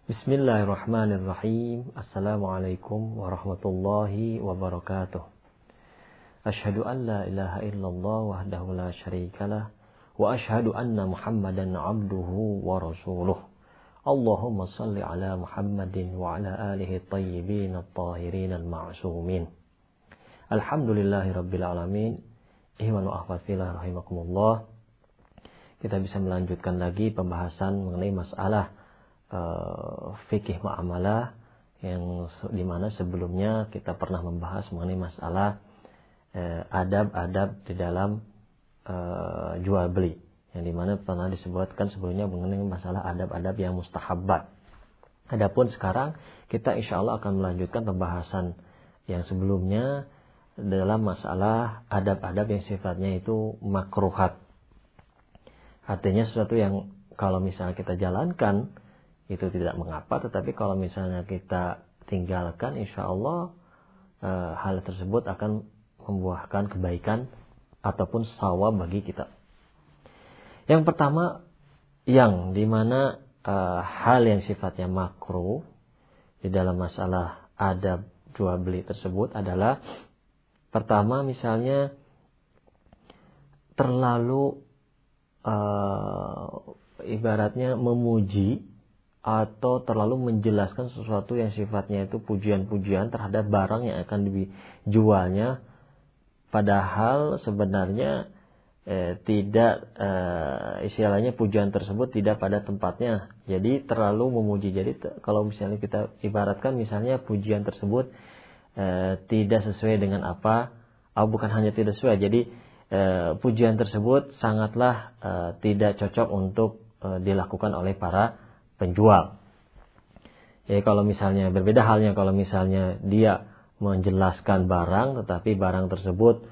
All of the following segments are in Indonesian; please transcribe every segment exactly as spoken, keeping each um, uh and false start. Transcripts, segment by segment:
Bismillahirrahmanirrahim. Assalamualaikum warahmatullahi wabarakatuh. Asyhadu an la ilaha illallah wahdahu la syarikalah wa asyhadu anna Muhammadan abduhu wa rasuluh. Allahumma salli ala Muhammadin wa ala alihi tayyibin at-tahirin al-ma'sumin. Alhamdulillahi rabbil alamin. Ihwan wa ahfazillah rahimakumullah. Kita bisa melanjutkan lagi pembahasan mengenai masalah uh, fikih muamalah yang dimana sebelumnya kita pernah membahas mengenai masalah uh, adab-adab di dalam uh, jual beli, yang dimana pernah disebutkan sebelumnya mengenai masalah adab-adab yang mustahabbat. Adapun sekarang kita insya Allah akan melanjutkan pembahasan yang sebelumnya dalam masalah adab-adab yang sifatnya itu makruhat. Artinya sesuatu yang kalau misalnya kita jalankan itu tidak mengapa, tetapi kalau misalnya kita tinggalkan, insya Allah e, hal tersebut akan membuahkan kebaikan ataupun sawab bagi kita. Yang pertama, yang dimana e, hal yang sifatnya makruh di dalam masalah adab jual beli tersebut adalah pertama, misalnya terlalu Uh, ibaratnya memuji atau terlalu menjelaskan sesuatu yang sifatnya itu pujian-pujian terhadap barang yang akan dijualnya, padahal sebenarnya eh, tidak eh, istilahnya pujian tersebut tidak pada tempatnya. Jadi terlalu memuji. Jadi t- kalau misalnya kita ibaratkan misalnya pujian tersebut eh, tidak sesuai dengan apa, oh, bukan hanya tidak sesuai, jadi Uh, pujian tersebut sangatlah uh, tidak cocok untuk uh, dilakukan oleh para penjual. Jadi kalau misalnya berbeda halnya kalau misalnya dia menjelaskan barang, tetapi barang tersebut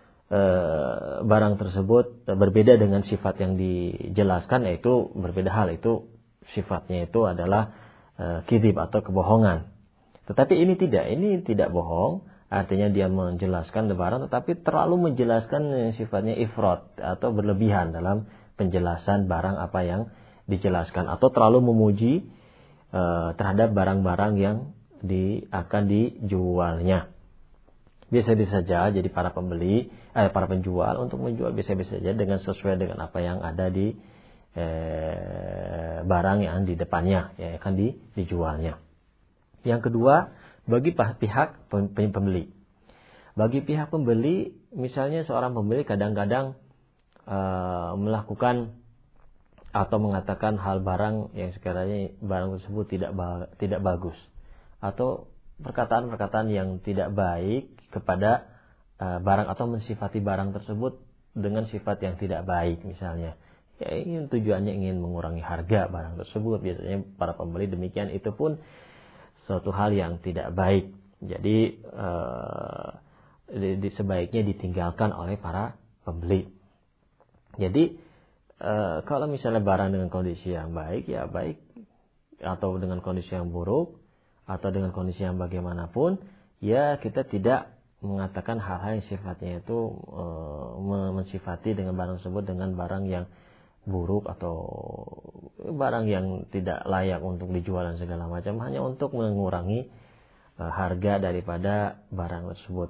uh, barang tersebut berbeda dengan sifat yang dijelaskan, yaitu berbeda hal, itu sifatnya itu adalah uh, kidib atau kebohongan. Tetapi ini tidak, ini tidak bohong. Artinya dia menjelaskan barang tetapi terlalu menjelaskan yang sifatnya ifrat atau berlebihan dalam penjelasan barang apa yang dijelaskan, atau terlalu memuji e, terhadap barang-barang yang di, akan dijualnya. Biasa-biasa saja jadi para pembeli, eh, para penjual untuk menjual biasa-biasa saja dengan sesuai dengan apa yang ada di e, barang yang di depannya yang akan di, dijualnya. Yang kedua, bagi pihak pembeli. Bagi pihak pembeli, misalnya seorang pembeli kadang-kadang uh, melakukan atau mengatakan hal barang yang sekiranya barang tersebut tidak ba- tidak bagus, atau perkataan-perkataan yang tidak baik kepada uh, barang, atau mensifati barang tersebut dengan sifat yang tidak baik misalnya. Ya, ingin tujuannya ingin mengurangi harga barang tersebut. Biasanya para pembeli demikian, itu pun suatu hal yang tidak baik. Jadi eh, di, di, sebaiknya ditinggalkan oleh para pembeli. Jadi eh, kalau misalnya barang dengan kondisi yang baik, ya baik, atau dengan kondisi yang buruk, atau dengan kondisi yang bagaimanapun, ya kita tidak mengatakan hal-hal yang sifatnya itu eh, mensifati dengan barang tersebut dengan barang yang buruk atau barang yang tidak layak untuk dijual dan segala macam, hanya untuk mengurangi uh, harga daripada barang tersebut.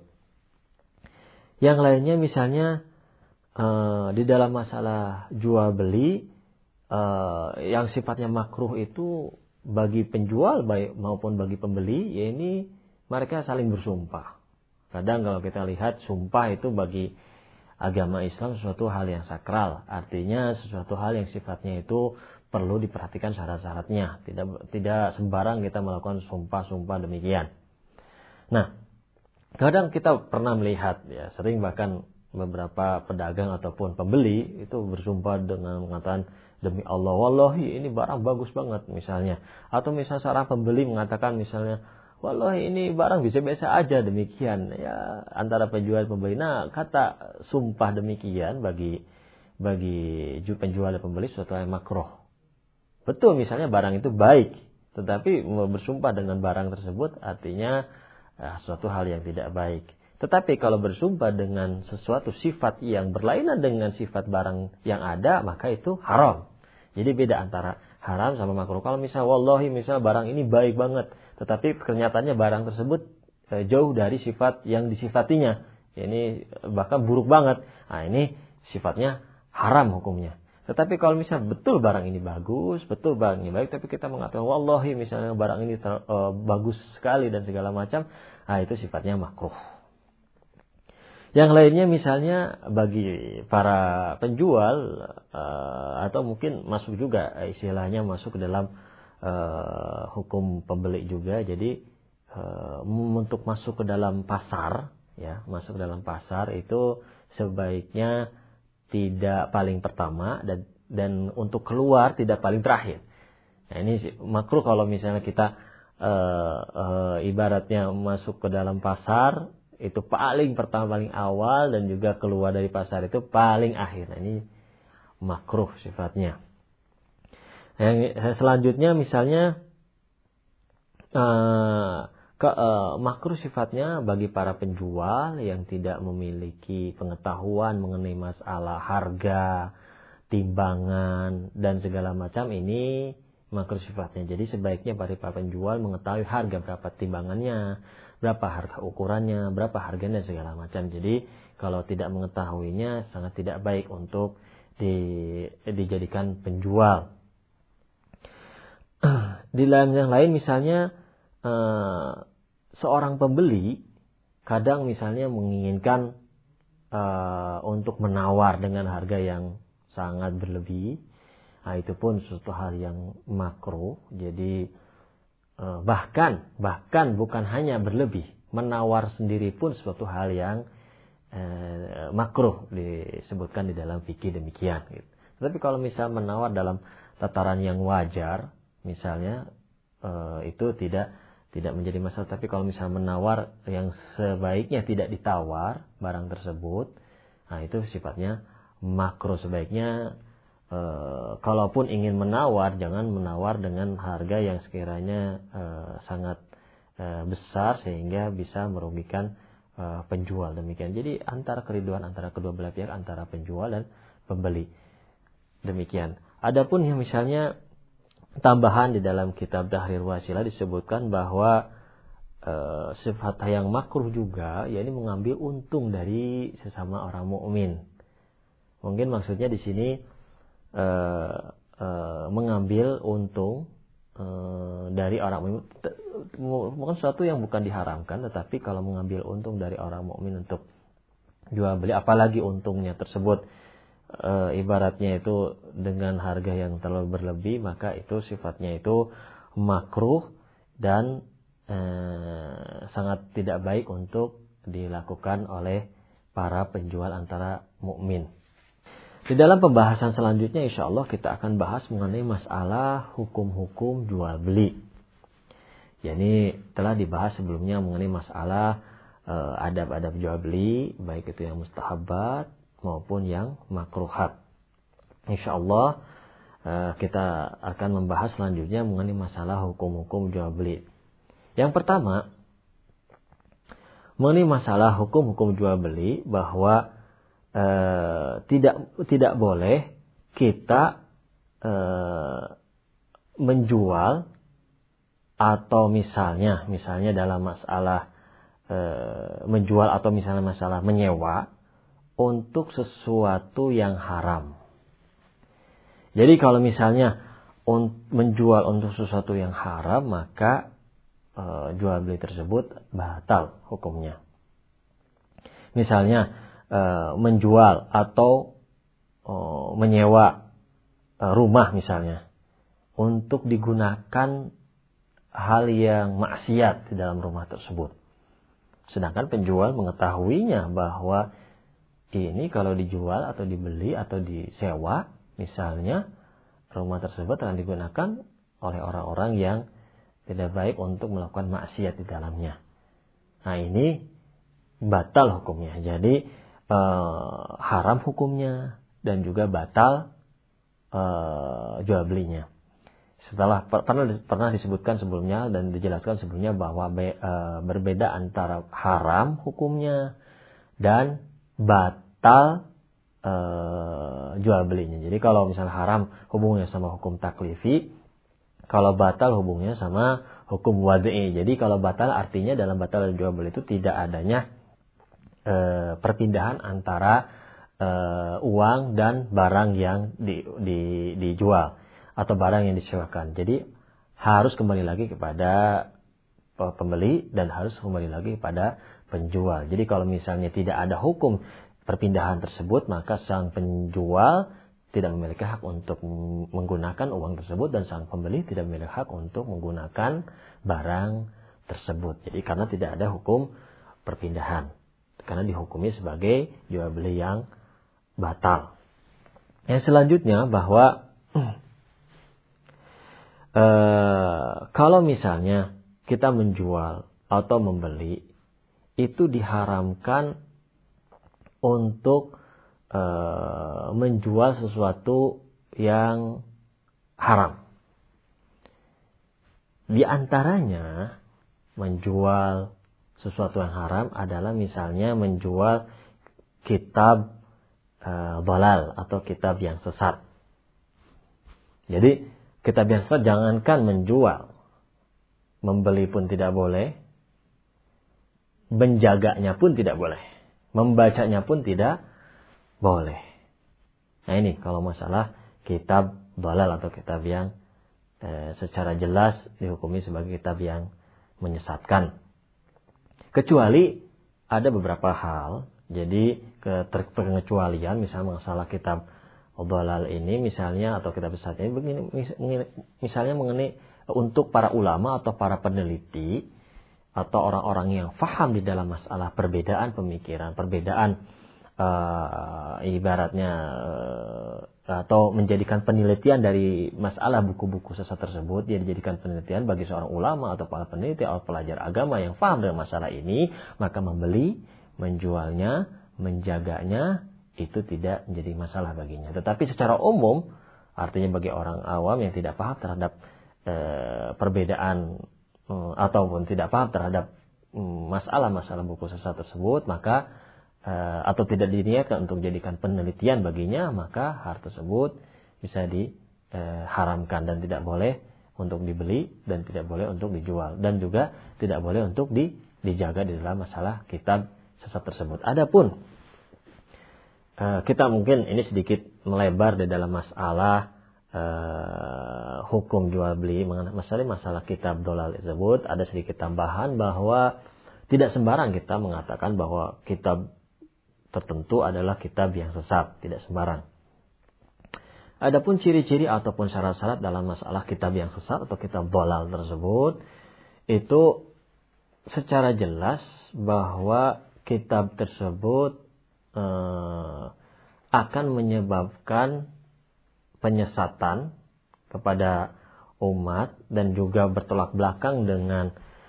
Yang lainnya misalnya uh, di dalam masalah jual beli uh, yang sifatnya makruh itu bagi penjual baik maupun bagi pembeli, ya ini mereka saling bersumpah. Kadang kalau kita lihat sumpah itu bagi agama Islam sesuatu hal yang sakral, artinya sesuatu hal yang sifatnya itu perlu diperhatikan syarat-syaratnya, tidak tidak sembarang kita melakukan sumpah-sumpah demikian. Nah, kadang kita pernah melihat, ya sering bahkan beberapa pedagang ataupun pembeli itu bersumpah dengan mengatakan demi Allah, wallahi ini barang bagus banget misalnya, atau misalnya seorang pembeli mengatakan misalnya, wallahi ini barang biasa-biasa aja demikian, ya antara penjual dan pembeli. Nah, kata sumpah demikian bagi bagi penjual dan pembeli suatu yang makruh. Betul, misalnya barang itu baik, tetapi bersumpah dengan barang tersebut artinya eh, suatu hal yang tidak baik. Tetapi kalau bersumpah dengan sesuatu sifat yang berlainan dengan sifat barang yang ada, maka itu haram. Jadi beda antara haram sama makruh. Kalau misal wallahi misal barang ini baik banget, tetapi kenyataannya barang tersebut e, jauh dari sifat yang disifatinya, ya, ini bahkan buruk banget. Nah, ini sifatnya haram hukumnya. Tetapi kalau misal betul barang ini bagus, betul barang ini baik, tapi kita mengatakan wallahi misalnya barang ini ter, e, bagus sekali dan segala macam, nah itu sifatnya makruh. Yang lainnya misalnya bagi para penjual uh, atau mungkin masuk juga istilahnya masuk ke dalam uh, hukum pembeli juga. Jadi uh, untuk masuk ke dalam pasar, ya masuk ke dalam pasar itu sebaiknya tidak paling pertama dan dan untuk keluar tidak paling terakhir. Nah ini makruh kalau misalnya kita uh, uh, ibaratnya masuk ke dalam pasar itu paling pertama, paling awal, dan juga keluar dari pasar itu paling akhir. Nah, ini makruh sifatnya. Yang selanjutnya misalnya uh, ke, uh, makruh sifatnya bagi para penjual yang tidak memiliki pengetahuan mengenai masalah harga, timbangan dan segala macam, ini makruh sifatnya. Jadi sebaiknya bagi para penjual mengetahui harga berapa timbangannya, berapa harga ukurannya, berapa harganya segala macam. Jadi kalau tidak mengetahuinya sangat tidak baik untuk di, dijadikan penjual. Di dalam yang lain misalnya uh, seorang pembeli kadang misalnya menginginkan uh, untuk menawar dengan harga yang sangat berlebih. Nah, itu pun suatu hal yang makruh. Jadi bahkan bahkan bukan hanya berlebih, menawar sendiri pun suatu hal yang eh, makruh disebutkan di dalam fikih demikian gitu. Tapi kalau misal menawar dalam tataran yang wajar misalnya eh, itu tidak tidak menjadi masalah. Tapi kalau misal menawar yang sebaiknya tidak ditawar barang tersebut, nah itu sifatnya makruh. Sebaiknya E, kalaupun ingin menawar, jangan menawar dengan harga yang sekiranya e, sangat e, besar sehingga bisa merugikan e, penjual demikian. Jadi antara keriduan antara kedua belah pihak, antara penjual dan pembeli demikian. Adapun yang misalnya tambahan di dalam kitab Tahrir Wasilah disebutkan bahwa e, sifat yang makruh juga, yakni mengambil untung dari sesama orang mukmin. Mungkin maksudnya di sini Uh, uh, mengambil untung uh, dari orang mukmin, bukan sesuatu yang bukan diharamkan, tetapi kalau mengambil untung dari orang mukmin untuk jual beli, apalagi untungnya tersebut uh, ibaratnya itu dengan harga yang terlalu berlebih, maka itu sifatnya itu makruh dan uh, sangat tidak baik untuk dilakukan oleh para penjual antara mukmin. Di dalam pembahasan selanjutnya insya Allah kita akan bahas mengenai masalah hukum-hukum jual beli. Ya, ini telah dibahas sebelumnya mengenai masalah uh, adab-adab jual beli, baik itu yang mustahabat maupun yang makruhat. Insya Allah uh, kita akan membahas selanjutnya mengenai masalah hukum-hukum jual beli. Yang pertama, mengenai masalah hukum-hukum jual beli, bahwa Uh, tidak tidak boleh kita uh, menjual atau misalnya misalnya dalam masalah uh, menjual atau misalnya masalah menyewa untuk sesuatu yang haram. Jadi kalau misalnya un, menjual untuk sesuatu yang haram, maka uh, jual beli tersebut batal hukumnya. Misalnya Uh, menjual atau uh, menyewa uh, rumah misalnya untuk digunakan hal yang maksiat di dalam rumah tersebut. Sedangkan penjual mengetahuinya bahwa ini kalau dijual atau dibeli atau disewa misalnya, rumah tersebut akan digunakan oleh orang-orang yang tidak baik untuk melakukan maksiat di dalamnya. Nah, ini batal hukumnya. Jadi Uh, haram hukumnya dan juga batal uh, jual belinya. Setelah per, pernah pernah disebutkan sebelumnya dan dijelaskan sebelumnya bahwa be, uh, berbeda antara haram hukumnya dan batal uh, jual belinya. Jadi kalau misalnya haram hubungannya sama hukum taklifi, kalau batal hubungannya sama hukum wad'i. Jadi kalau batal artinya dalam batal jual beli itu tidak adanya uh, perpindahan antara uh, uang dan barang yang di, di, dijual atau barang yang disewakan. Jadi harus kembali lagi kepada pembeli dan harus kembali lagi kepada penjual. Jadi kalau misalnya tidak ada hukum perpindahan tersebut, maka sang penjual tidak memiliki hak untuk menggunakan uang tersebut dan sang pembeli tidak memiliki hak untuk menggunakan barang tersebut. Jadi karena tidak ada hukum perpindahan, karena dihukumi sebagai jual beli yang batal. Yang selanjutnya bahwa eh, kalau misalnya kita menjual atau membeli itu diharamkan untuk e, menjual sesuatu yang haram. Di antaranya menjual sesuatu yang haram adalah misalnya menjual kitab e, dhalal atau kitab yang sesat. Jadi kitab yang sesat jangankan menjual, membeli pun tidak boleh, menjaganya pun tidak boleh, membacanya pun tidak boleh. Nah ini kalau masalah kitab dhalal atau kitab yang e, secara jelas dihukumi sebagai kitab yang menyesatkan. Kecuali ada beberapa hal, jadi keterpengecualian, misalnya masalah kitab dhalal ini misalnya atau kitab sesat ini begini, misalnya mengenai untuk para ulama atau para peneliti atau orang-orang yang faham di dalam masalah perbedaan pemikiran, perbedaan uh, ibaratnya uh, atau menjadikan penelitian dari masalah buku-buku sesat tersebut, dia dijadikan penelitian bagi seorang ulama atau para peneliti atau pelajar agama yang faham dengan masalah ini, maka membeli, menjualnya, menjaganya itu tidak menjadi masalah baginya. Tetapi secara umum, artinya bagi orang awam yang tidak paham terhadap uh, perbedaan ataupun tidak paham terhadap masalah-masalah buku sesat tersebut, maka uh, atau tidak diniatkan untuk jadikan penelitian baginya, maka hal tersebut bisa diharamkan dan tidak boleh untuk dibeli dan tidak boleh untuk dijual dan juga tidak boleh untuk di, dijaga di dalam masalah kitab sesat tersebut. Adapun uh, kita mungkin ini sedikit melebar di dalam masalah Uh, hukum jual beli masalah masalah kitab dhalal tersebut, ada sedikit tambahan bahwa tidak sembarang kita mengatakan bahwa kitab tertentu adalah kitab yang sesat, tidak sembarang. Adapun ciri-ciri ataupun syarat-syarat dalam masalah kitab yang sesat atau kitab dhalal tersebut, itu secara jelas bahwa kitab tersebut uh, akan menyebabkan penyesatan kepada umat dan juga bertolak belakang dengan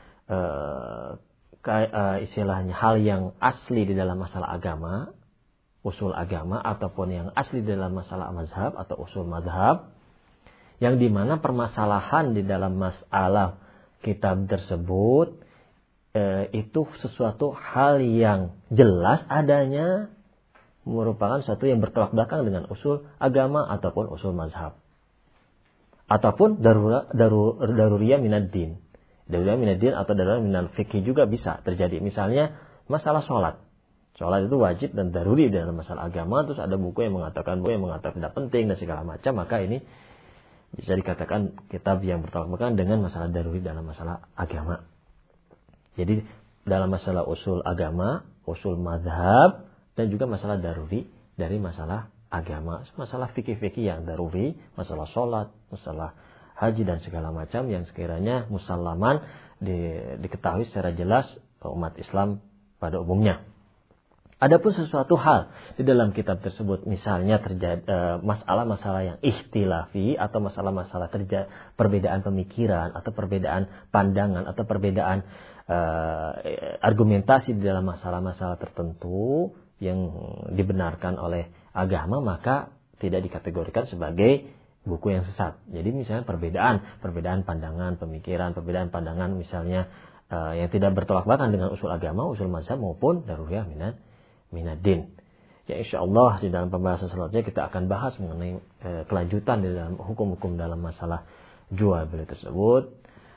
uh, uh, istilahnya hal yang asli di dalam masalah agama, usul agama, ataupun yang asli di dalam masalah mazhab atau usul mazhab, yang dimana permasalahan di dalam masalah kitab tersebut uh, itu sesuatu hal yang jelas adanya, merupakan satu yang bertolak belakang dengan usul agama ataupun usul mazhab. Ataupun darura, darur, daruriyah minad din. Daruriyah minad din atau daruriyah minal fikih juga bisa terjadi. Misalnya masalah sholat. Sholat itu wajib dan daruri dalam masalah agama. Terus ada buku yang mengatakan buku yang mengatakan tidak penting dan segala macam. Maka ini bisa dikatakan kitab yang bertolak belakang dengan masalah daruri dalam masalah agama. Jadi dalam masalah usul agama, usul mazhab, dan juga masalah daruri dari masalah agama. Masalah fikih-fikih yang daruri, masalah sholat, masalah haji dan segala macam yang sekiranya musallaman di, diketahui secara jelas umat Islam pada umumnya. Adapun sesuatu hal di dalam kitab tersebut, misalnya terjadi e, masalah-masalah yang ikhtilafi atau masalah-masalah terjadi perbedaan pemikiran atau perbedaan pandangan atau perbedaan e, argumentasi di dalam masalah-masalah tertentu yang dibenarkan oleh agama, maka tidak dikategorikan sebagai buku yang sesat. Jadi misalnya perbedaan, perbedaan pandangan, pemikiran, perbedaan pandangan misalnya uh, yang tidak bertolak belakang dengan usul agama, usul mazhab maupun daruriyah minad minad din. Ya insyaallah di dalam pembahasan selanjutnya kita akan bahas mengenai eh, kelanjutan di dalam hukum-hukum dalam masalah jual beli tersebut.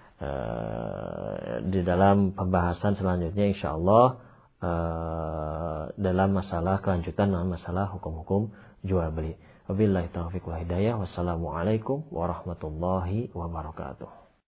Eh, di dalam pembahasan selanjutnya insyaallah eh, dalam masalah kelanjutan dalam masalah hukum-hukum jual beli. Wabillahi taufiq wal hidayah. Wassalamualaikum warahmatullahi wabarakatuh.